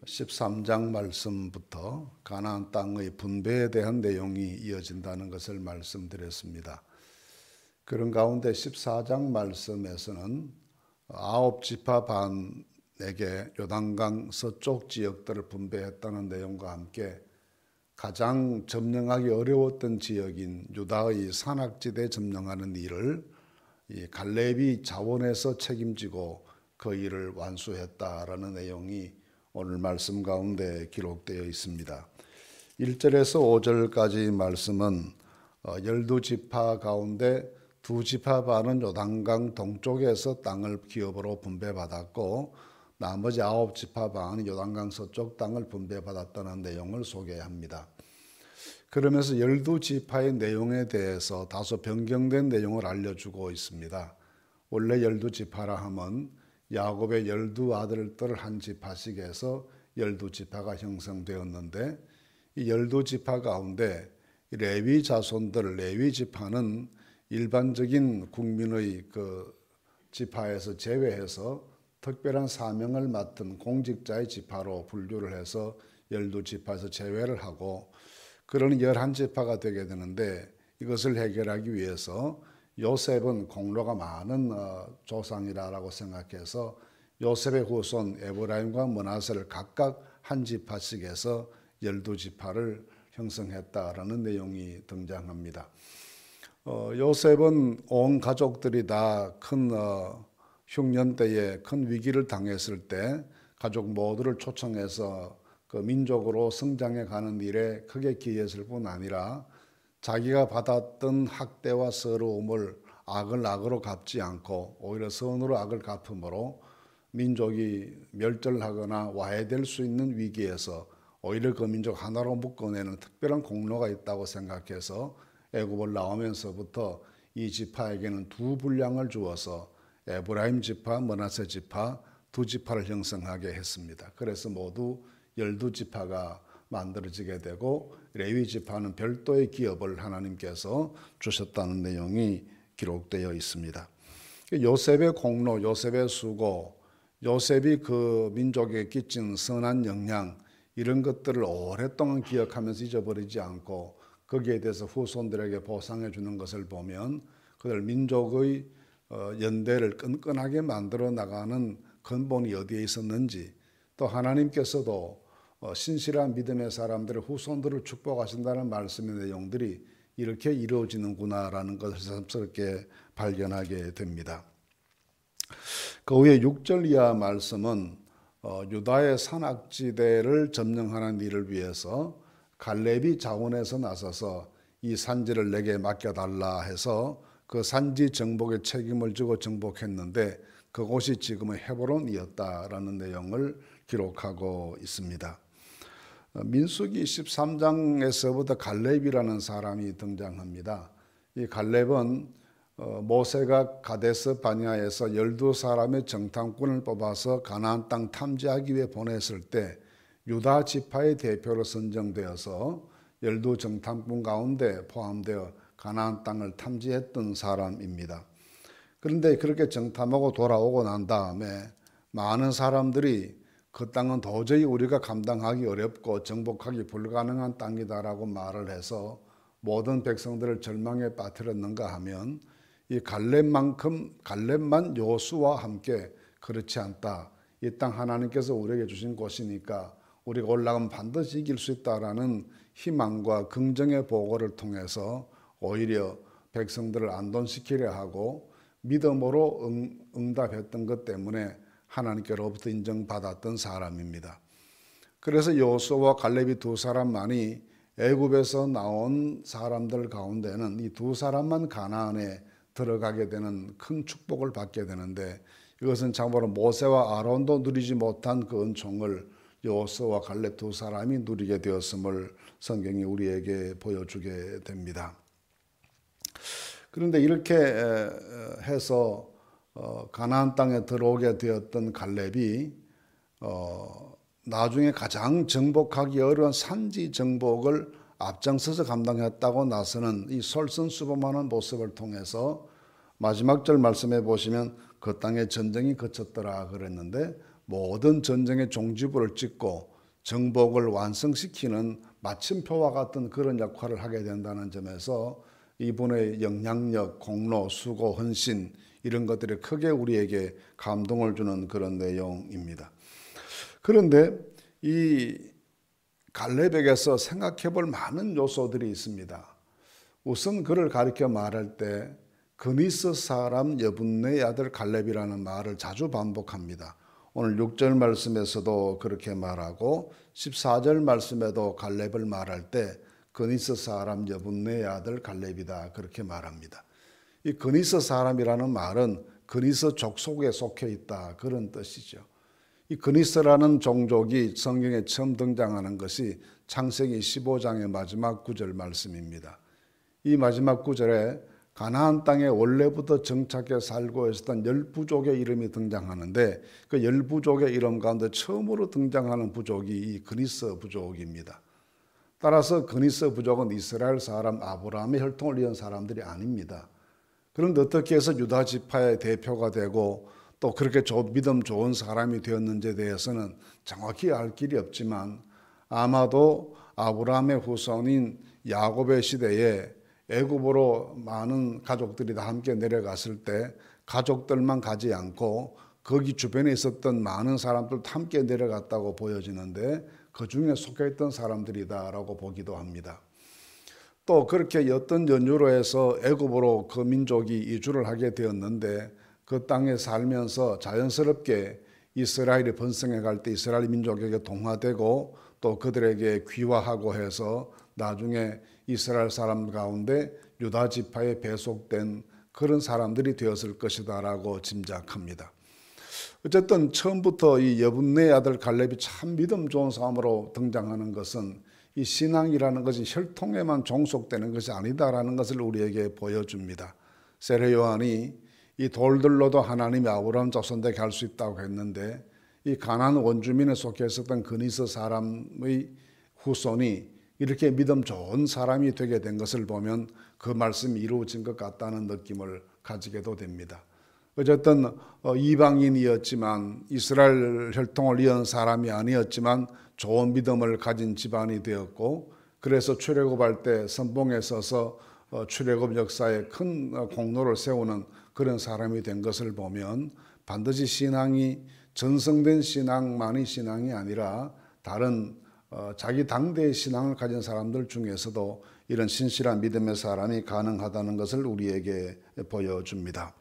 13장 말씀부터 가나안 땅의 분배에 대한 내용이 이어진다는 것을 말씀드렸습니다. 그런 가운데 14장 말씀에서는 9지파 반에게 요단강 서쪽 지역들을 분배했다는 내용과 함께 가장 점령하기 어려웠던 지역인 유다의 산악지대 점령하는 일을 이 갈렙이 자원해서 책임지고 그 일을 완수했다라는 내용이 오늘 말씀 가운데 기록되어 있습니다. 1절에서 5절까지 말씀은 12지파 가운데 2지파 반은 요단강 동쪽에서 땅을 기업으로 분배받았고 나머지 9지파 반은 요단강 서쪽 땅을 분배받았다는 내용을 소개합니다. 그러면서 12지파의 내용에 대해서 다소 변경된 내용을 알려주고 있습니다. 원래 12지파라 하면 야곱의 12아들들 한 지파씩 해서 12지파가 형성되었는데 이 12지파 가운데 레위 자손들, 레위 지파는 일반적인 국민의 그 지파에서 제외해서 특별한 사명을 맡은 공직자의 지파로 분류를 해서 12지파에서 제외를 하고 그런 11지파가 되게 되는데 이것을 해결하기 위해서 요셉은 공로가 많은 조상이라고 생각해서 요셉의 후손 에브라임과 므낫세를 각각 한 지파씩 해서 12지파를 형성했다라는 내용이 등장합니다. 요셉은 온 가족들이 다 큰 흉년 때에 큰 위기를 당했을 때 가족 모두를 초청해서 그 민족으로 성장해 가는 일에 크게 기여했을 뿐 아니라 자기가 받았던 학대와 서러움을 악을 악으로 갚지 않고 오히려 선으로 악을 갚음으로 민족이 멸절하거나 와해될 수 있는 위기에서 오히려 그 민족 하나로 묶어내는 특별한 공로가 있다고 생각해서 애굽을 나오면서부터 이 지파에게는 두 분량을 주어서 에브라임 지파, 므낫세 지파 두 지파를 형성하게 했습니다. 그래서 모두 12지파가 만들어지게 되고 레위 지파는 별도의 기업을 하나님께서 주셨다는 내용이 기록되어 있습니다. 요셉의 공로, 요셉의 수고, 요셉이 그 민족에 끼친 선한 영향 이런 것들을 오랫동안 기억하면서 잊어버리지 않고 거기에 대해서 후손들에게 보상해 주는 것을 보면 그들 민족의 연대를 끈끈하게 만들어 나가는 근본이 어디에 있었는지 또 하나님께서도 신실한 믿음의 사람들의 후손들을 축복하신다는 말씀의 내용들이 이렇게 이루어지는구나라는 것을 새삼스럽게 발견하게 됩니다. 그 후에 6절 이하 말씀은 유다의 산악지대를 점령하는 일을 위해서 갈렙이 자원해서 나서서 이 산지를 내게 맡겨달라 해서 그 산지 정복의 책임을 지고 정복했는데 그곳이 지금의 헤브론이었다라는 내용을 기록하고 있습니다. 민수기 13장에서부터 갈렙이라는 사람이 등장합니다. 이 갈렙은 모세가 가데스 바니아에서 12사람의 정탐꾼을 뽑아서 가나안 땅 탐지하기 위해 보냈을 때 유다 지파의 대표로 선정되어서 12정탐꾼 가운데 포함되어 가나안 땅을 탐지했던 사람입니다. 그런데 그렇게 정탐하고 돌아오고 난 다음에 많은 사람들이 그 땅은 도저히 우리가 감당하기 어렵고 정복하기 불가능한 땅이다라고 말을 해서 모든 백성들을 절망에 빠뜨렸는가 하면 이 갈렙만 여호수아와 함께 그렇지 않다. 이 땅 하나님께서 우리에게 주신 곳이니까 우리가 올라가면 반드시 이길 수 있다라는 희망과 긍정의 보고를 통해서 오히려 백성들을 안돈시키려 하고 믿음으로 응답했던 것 때문에 하나님께로부터 인정받았던 사람입니다. 그래서 여호수아와 갈렙이 두 사람만이 애굽에서 나온 사람들 가운데는 이 두 사람만 가나안에 들어가게 되는 큰 축복을 받게 되는데 이것은 참으로 모세와 아론도 누리지 못한 그 은총을 여호수아와 갈렙 두 사람이 누리게 되었음을 성경이 우리에게 보여주게 됩니다. 그런데 이렇게 해서 가나안 땅에 들어오게 되었던 갈렙이 나중에 가장 정복하기 어려운 산지 정복을 앞장서서 감당했다고 나서는 이 솔선수범하는 모습을 통해서 마지막 절 말씀해 보시면 그 땅에 전쟁이 그쳤더라 그랬는데 모든 전쟁의 종지부를 찍고 정복을 완성시키는 마침표와 같은 그런 역할을 하게 된다는 점에서 이분의 영향력, 공로, 수고, 헌신 이런 것들이 크게 우리에게 감동을 주는 그런 내용입니다. 그런데 이 갈렙에게서 생각해 볼 많은 요소들이 있습니다. 우선 그를 가리켜 말할 때 그니스 사람 여분네의 아들 갈렙이라는 말을 자주 반복합니다. 오늘 6절 말씀에서도 그렇게 말하고 14절 말씀에도 갈렙을 말할 때 그니스 사람 여분네의 아들 갈렙이다 그렇게 말합니다. 이 그니스 사람이라는 말은 그니스 족속에 속해 있다 그런 뜻이죠. 이 그니스라는 종족이 성경에 처음 등장하는 것이 창세기 15장의 마지막 구절 말씀입니다. 이 마지막 구절에 가나안 땅에 원래부터 정착해 살고 있었던 10부족의 이름이 등장하는데 그 10부족의 이름 가운데 처음으로 등장하는 부족이 이 그니스 부족입니다. 따라서 그니스 부족은 이스라엘 사람 아브라함의 혈통을 이은 사람들이 아닙니다. 그런데 어떻게 해서 유다 지파의 대표가 되고 또 그렇게 믿음 좋은 사람이 되었는지에 대해서는 정확히 알 길이 없지만 아마도 아브라함의 후손인 야곱의 시대에 애굽으로 많은 가족들이 다 함께 내려갔을 때 가족들만 가지 않고 거기 주변에 있었던 많은 사람들도 함께 내려갔다고 보여지는데 그 중에 속해 있던 사람들이다라고 보기도 합니다. 또 그렇게 어떤 연유로 해서 애굽으로 그 민족이 이주를 하게 되었는데 그 땅에 살면서 자연스럽게 이스라엘이 번성해 갈 때 이스라엘 민족에게 동화되고 또 그들에게 귀화하고 해서 나중에 이스라엘 사람 가운데 유다 지파에 배속된 그런 사람들이 되었을 것이다라고 짐작합니다. 어쨌든 처음부터 이 여분네의 아들 갈렙이 참 믿음 좋은 사람으로 등장하는 것은 이 신앙이라는 것이 혈통에만 종속되는 것이 아니다라는 것을 우리에게 보여줍니다. 세례 요한이 이 돌들로도 하나님이 아브라함 자손되게 할 수 있다고 했는데 이 가나안 원주민에 속해 있었던 그니스 사람의 후손이 이렇게 믿음 좋은 사람이 되게 된 것을 보면 그 말씀이 이루어진 것 같다는 느낌을 가지게도 됩니다. 어쨌든 이방인이었지만 이스라엘 혈통을 이은 사람이 아니었지만 좋은 믿음을 가진 집안이 되었고 그래서 출애굽할 때 선봉에 서서 출애굽 역사에 큰 공로를 세우는 그런 사람이 된 것을 보면 반드시 신앙이 전성된 신앙만이 신앙이 아니라 다른 자기 당대의 신앙을 가진 사람들 중에서도 이런 신실한 믿음의 사람이 가능하다는 것을 우리에게 보여줍니다.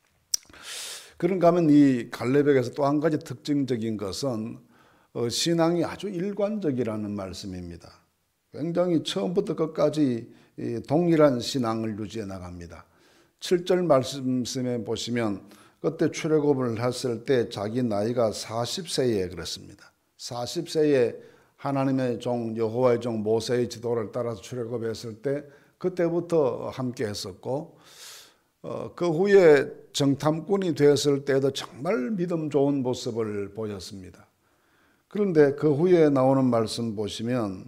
그런가 하면 이 갈렙에게서 또 한 가지 특징적인 것은 신앙이 아주 일관적이라는 말씀입니다. 굉장히 처음부터 끝까지 동일한 신앙을 유지해 나갑니다. 7절 말씀에 보시면 그때 출애굽을 했을 때 자기 나이가 40세에 그랬습니다. 40세에 하나님의 종 여호와의 종 모세의 지도를 따라서 출애굽했을 때 그때부터 함께 했었고 그 후에 정탐꾼이 되었을 때도 정말 믿음 좋은 모습을 보였습니다. 그런데 그 후에 나오는 말씀 보시면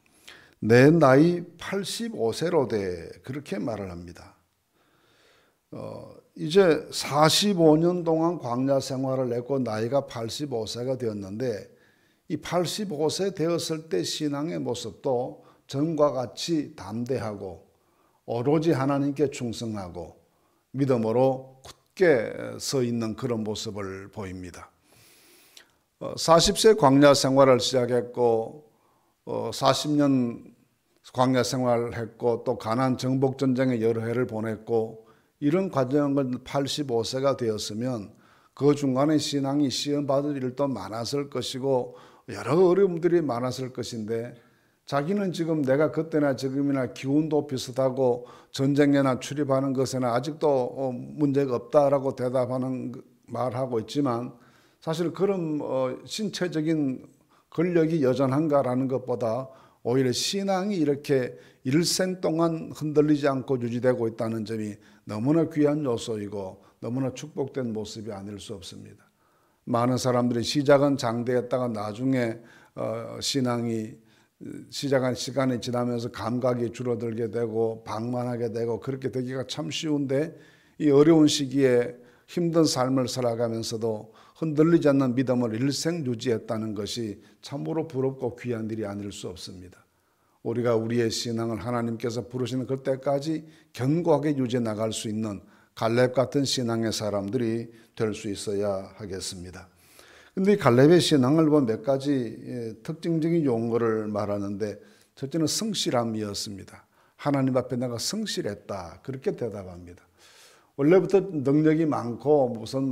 내 나이 85세로 돼 그렇게 말을 합니다. 이제 45년 동안 광야 생활을 했고 나이가 85세가 되었는데 이 85세 되었을 때 신앙의 모습도 전과 같이 담대하고 오로지 하나님께 충성하고 믿음으로 굳게 서 있는 그런 모습을 보입니다. 40세 광야 생활을 시작했고 40년 광야 생활을 했고 또 가나안 정복 전쟁에 여러 해를 보냈고 이런 과정을 85세가 되었으면 그 중간에 신앙이 시험받을 일도 많았을 것이고 여러 어려움들이 많았을 것인데 자기는 지금 내가 그때나 지금이나 기운도 비슷하고 전쟁에나 출입하는 것에는 아직도 문제가 없다라고 말하고 있지만 사실 그런 신체적인 권력이 여전한가라는 것보다 오히려 신앙이 이렇게 일생 동안 흔들리지 않고 유지되고 있다는 점이 너무나 귀한 요소이고 너무나 축복된 모습이 아닐 수 없습니다. 많은 사람들이 시작은 장대했다가 나중에 신앙이 시작한 시간이 지나면서 감각이 줄어들게 되고 방만하게 되고 그렇게 되기가 참 쉬운데 이 어려운 시기에 힘든 삶을 살아가면서도 흔들리지 않는 믿음을 일생 유지했다는 것이 참으로 부럽고 귀한 일이 아닐 수 없습니다. 우리가 우리의 신앙을 하나님께서 부르시는 그때까지 견고하게 유지해 나갈 수 있는 갈렙 같은 신앙의 사람들이 될 수 있어야 하겠습니다. 그런데 이 갈렙의 신앙을 보면 몇 가지 특징적인 용어를 말하는데, 첫째는 성실함이었습니다. 하나님 앞에 내가 성실했다, 그렇게 대답합니다. 원래부터 능력이 많고 무슨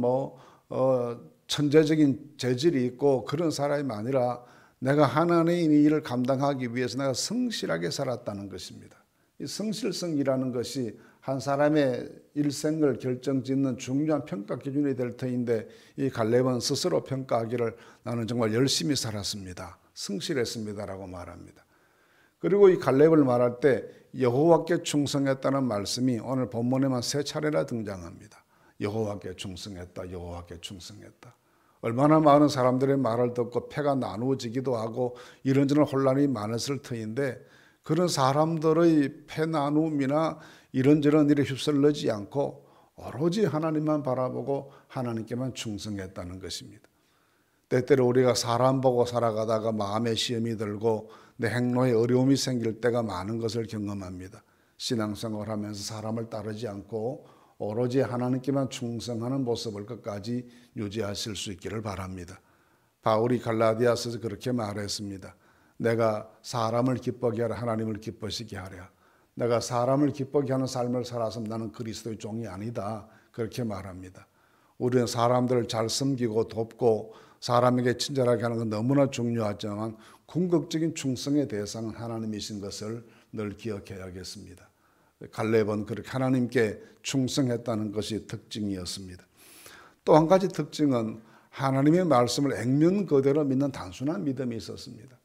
천재적인 재질이 있고 그런 사람이 아니라 내가 하나님의 일을 감당하기 위해서 내가 성실하게 살았다는 것입니다. 이 성실성이라는 것이 한 사람의 일생을 결정짓는 중요한 평가 기준이 될 터인데, 이 갈렙은 스스로 평가하기를 나는 정말 열심히 살았습니다, 성실했습니다라고 말합니다. 그리고 이 갈렙을 말할 때 여호와께 충성했다는 말씀이 오늘 본문에만 3차례나 등장합니다. 여호와께 충성했다, 여호와께 충성했다. 얼마나 많은 사람들의 말을 듣고 패가 나누어지기도 하고 이런저런 혼란이 많았을 터인데, 그런 사람들의 패 나눔이나 이런저런 일에 휩쓸리지 않고 오로지 하나님만 바라보고 하나님께만 충성했다는 것입니다. 때때로 우리가 사람 보고 살아가다가 마음에 시험이 들고 내 행로에 어려움이 생길 때가 많은 것을 경험합니다. 신앙생활을 하면서 사람을 따르지 않고 오로지 하나님께만 충성하는 모습을 끝까지 유지하실 수 있기를 바랍니다. 바울이 갈라디아서에서 그렇게 말했습니다. 내가 사람을 기쁘게 하라, 하나님을 기쁘시게 하랴. 내가 사람을 기쁘게 하는 삶을 살아서 나는 그리스도의 종이 아니다, 그렇게 말합니다. 우리는 사람들을 잘 섬기고 돕고 사람에게 친절하게 하는 건 너무나 중요하지만 궁극적인 충성의 대상은 하나님이신 것을 늘 기억해야겠습니다. 갈렙은 그렇게 하나님께 충성했다는 것이 특징이었습니다. 또 한 가지 특징은 하나님의 말씀을 액면 그대로 믿는 단순한 믿음이 있었습니다.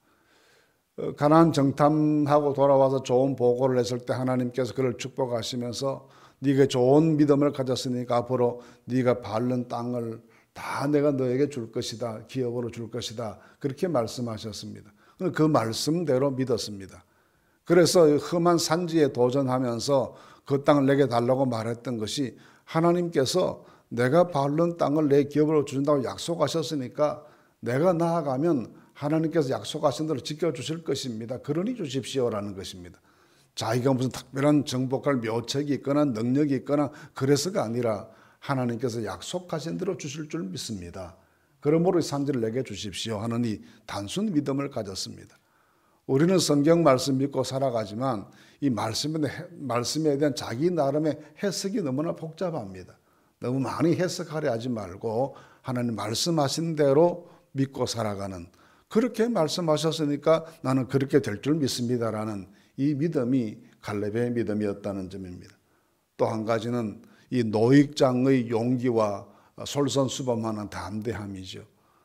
가나안 정탐하고 돌아와서 좋은 보고를 했을 때 하나님께서 그를 축복하시면서 네가 좋은 믿음을 가졌으니까 앞으로 네가 밟는 땅을 다 내가 너에게 줄 것이다, 기업으로 줄 것이다, 그렇게 말씀하셨습니다. 그 말씀대로 믿었습니다. 그래서 험한 산지에 도전하면서 그 땅을 내게 달라고 말했던 것이, 하나님께서 내가 밟는 땅을 내 기업으로 준다고 약속하셨으니까 내가 나아가면 하나님께서 약속하신 대로 지켜주실 것입니다, 그러니 주십시오라는 것입니다. 자기가 무슨 특별한 정복할 묘책이 있거나 능력이 있거나 그래서가 아니라 하나님께서 약속하신 대로 주실 줄 믿습니다, 그러므로 이 산지를 내게 주십시오 하는 이 단순 믿음을 가졌습니다. 우리는 성경 말씀 믿고 살아가지만 이 말씀에 대한 자기 나름의 해석이 너무나 복잡합니다. 너무 많이 해석하려 하지 말고 하나님 말씀하신 대로 믿고 살아가는, 그렇게 말씀하셨으니까 나는 그렇게 될 줄 믿습니다라는 이 믿음이 갈렙의 믿음이었다는 점입니다. 또 한 가지는 이 노익장의 용기와 솔선수범하는 담대함이죠.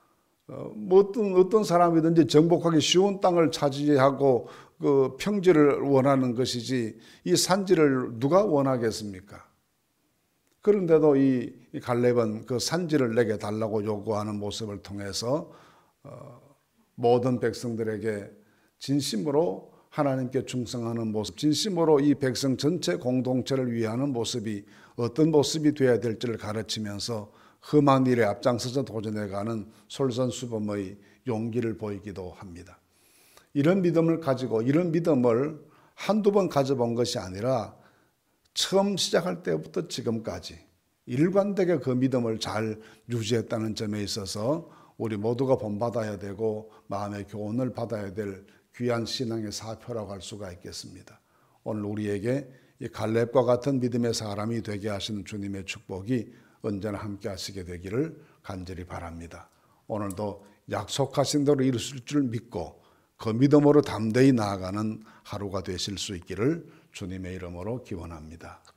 어떤 사람이든지 정복하기 쉬운 땅을 차지하고 그 평지를 원하는 것이지 이 산지를 누가 원하겠습니까? 그런데도 이 갈렙은 그 산지를 내게 달라고 요구하는 모습을 통해서 모든 백성들에게 진심으로 하나님께 충성하는 모습, 진심으로 이 백성 전체 공동체를 위하는 모습이 어떤 모습이 되어야 될지를 가르치면서 험한 일에 앞장서서 도전해가는 솔선수범의 용기를 보이기도 합니다. 이런 믿음을 가지고, 이런 믿음을 한두 번 가져본 것이 아니라 처음 시작할 때부터 지금까지 일관되게 그 믿음을 잘 유지했다는 점에 있어서 우리 모두가 본받아야 되고 마음의 교훈을 받아야 될 귀한 신앙의 사표라고 할 수가 있겠습니다. 오늘 우리에게 이 갈렙과 같은 믿음의 사람이 되게 하시는 주님의 축복이 언제나 함께 하시게 되기를 간절히 바랍니다. 오늘도 약속하신 대로 이루실 줄 믿고 그 믿음으로 담대히 나아가는 하루가 되실 수 있기를 주님의 이름으로 기원합니다.